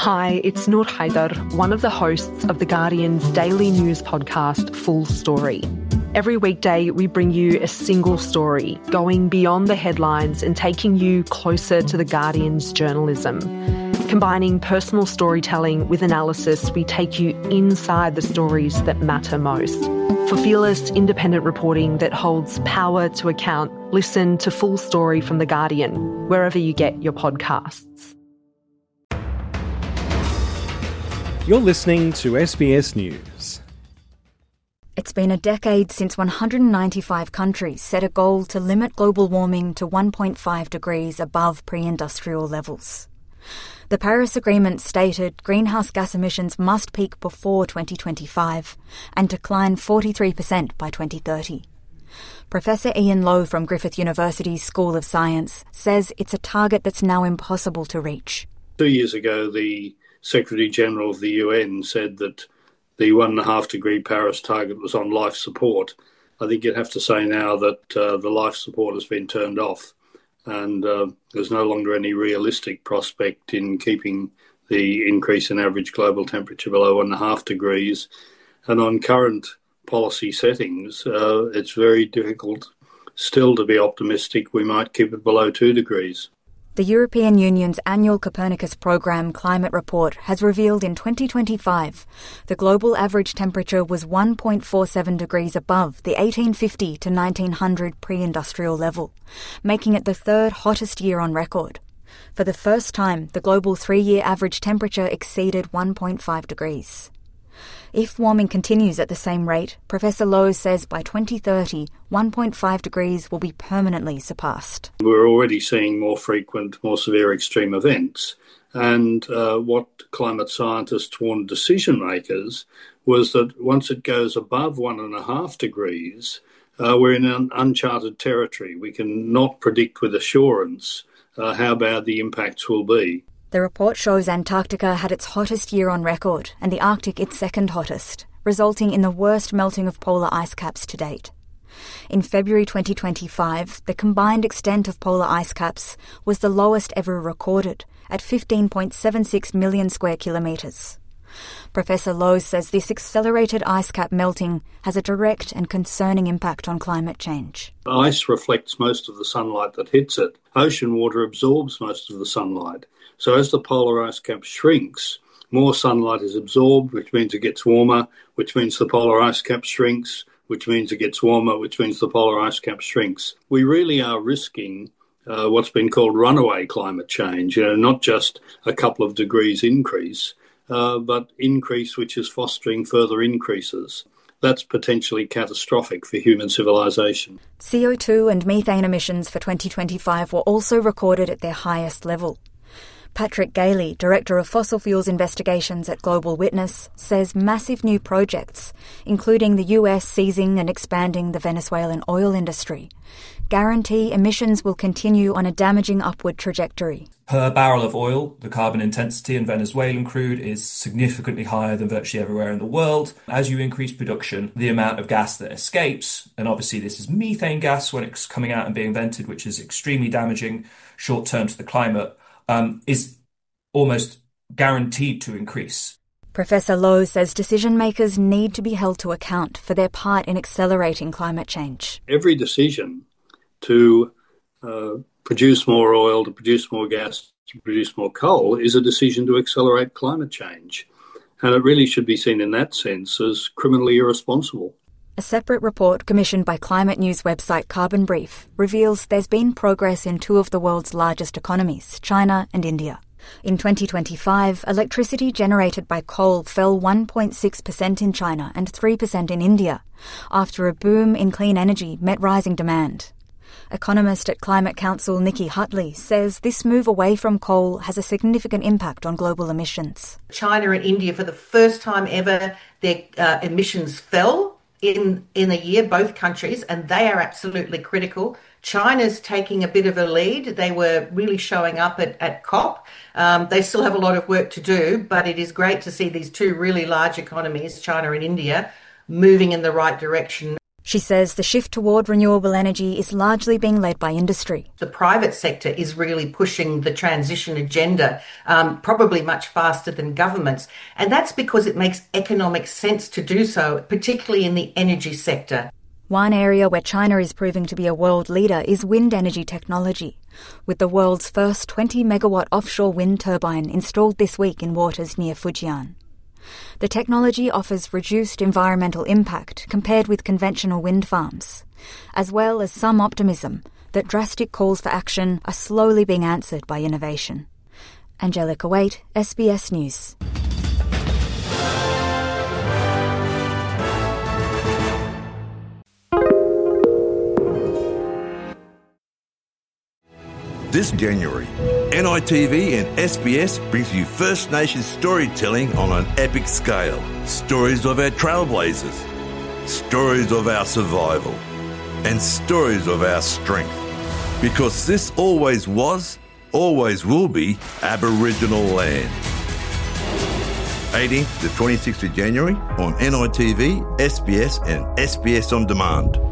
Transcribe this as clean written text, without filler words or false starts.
Hi, it's Noor Haider, one of the hosts of The Guardian's daily news podcast, Full Story. Every weekday, we bring you a single story, going beyond the headlines and taking you closer to The Guardian's journalism. Combining personal storytelling with analysis, we take you inside the stories that matter most. For fearless, independent reporting that holds power to account, listen to Full Story from The Guardian, wherever you get your podcasts. You're listening to SBS News. It's been a decade since 195 countries set a goal to limit global warming to 1.5 degrees above pre-industrial levels. The Paris Agreement stated greenhouse gas emissions must peak before 2025 and decline 43% by 2030. Professor Ian Lowe from Griffith University's School of Science says it's a target that's now impossible to reach. 2 years ago, the Secretary-General of the UN said that the 1.5 degree Paris target was on life support. I think you'd have to say now that the life support has been turned off and there's no longer any realistic prospect in keeping the increase in average global temperature below 1.5 degrees. And on current policy settings, it's very difficult still to be optimistic we might keep it below 2 degrees. The European Union's annual Copernicus Programme climate report has revealed in 2025 the global average temperature was 1.47 degrees above the 1850 to 1900 pre-industrial level, making it the third hottest year on record. For the first time, the global 3-year average temperature exceeded 1.5 degrees. If warming continues at the same rate, Professor Lowe says by 2030, 1.5 degrees will be permanently surpassed. We're already seeing more frequent, more severe extreme events. And what climate scientists warned decision makers was that once it goes above 1.5 degrees, we're in an uncharted territory. We can not predict with assurance how bad the impacts will be. The report shows Antarctica had its hottest year on record and the Arctic its second hottest, resulting in the worst melting of polar ice caps to date. In February 2025, the combined extent of polar ice caps was the lowest ever recorded, at 15.76 million square kilometres. Professor Lowe says this accelerated ice cap melting has a direct and concerning impact on climate change. Ice reflects most of the sunlight that hits it. Ocean water absorbs most of the sunlight. So as the polar ice cap shrinks, more sunlight is absorbed, which means it gets warmer, which means the polar ice cap shrinks, which means it gets warmer, which means the polar ice cap shrinks. We really are risking what's been called runaway climate change, not just a couple of degrees increase, but increase which is fostering further increases. That's potentially catastrophic for human civilization. CO2 and methane emissions for 2025 were also recorded at their highest level. Patrick Gailey, Director of Fossil Fuels Investigations at Global Witness, says massive new projects, including the US seizing and expanding the Venezuelan oil industry, guarantee emissions will continue on a damaging upward trajectory. Per barrel of oil, the carbon intensity in Venezuelan crude is significantly higher than virtually everywhere in the world. As you increase production, the amount of gas that escapes, and obviously this is methane gas when it's coming out and being vented, which is extremely damaging short term to the climate, is almost guaranteed to increase. Professor Lowe says decision makers need to be held to account for their part in accelerating climate change. Every decision to produce more oil, to produce more gas, to produce more coal is a decision to accelerate climate change. And it really should be seen in that sense as criminally irresponsible. A separate report commissioned by climate news website Carbon Brief reveals there's been progress in two of the world's largest economies, China and India. In 2025, electricity generated by coal fell 1.6% in China and 3% in India, after a boom in clean energy met rising demand. Economist at Climate Council Nikki Hutley says this move away from coal has a significant impact on global emissions. China and India, for the first time ever, their emissions fell in a year, both countries, and they are absolutely critical. China's taking a bit of a lead. They were really showing up at COP. They still have a lot of work to do, but it is great to see these two really large economies, China and India, moving in the right direction. She says the shift toward renewable energy is largely being led by industry. The private sector is really pushing the transition agenda, probably much faster than governments. And that's because it makes economic sense to do so, particularly in the energy sector. One area where China is proving to be a world leader is wind energy technology, with the world's first 20-megawatt offshore wind turbine installed this week in waters near Fujian. The technology offers reduced environmental impact compared with conventional wind farms, as well as some optimism that drastic calls for action are slowly being answered by innovation. Angelica Waite, SBS News. This January, NITV and SBS brings you First Nations storytelling on an epic scale. Stories of our trailblazers, stories of our survival, and stories of our strength. Because this always was, always will be Aboriginal land. 18th to 26th of January on NITV, SBS and SBS On Demand.